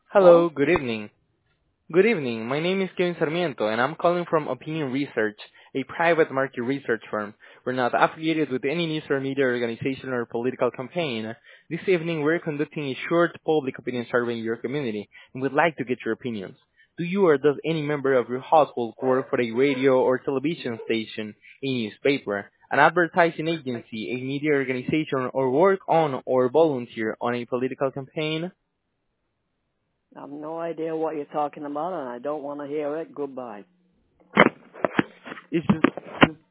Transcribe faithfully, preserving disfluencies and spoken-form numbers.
Hello? Hello, good evening. Good evening. My name is Kevin Sarmiento, and I'm calling from Opinion Research, a private market research firm. We're not affiliated with any news or media organization or political campaign. This evening, we're conducting a short public opinion survey in your community, and we'd like to get your opinions. Do you or does any member of your household work for a radio or television station, a newspaper, an advertising agency, a media organization, or work on or volunteer on a political campaign? I have no idea what you're talking about, and I don't want to hear it. Goodbye. Is this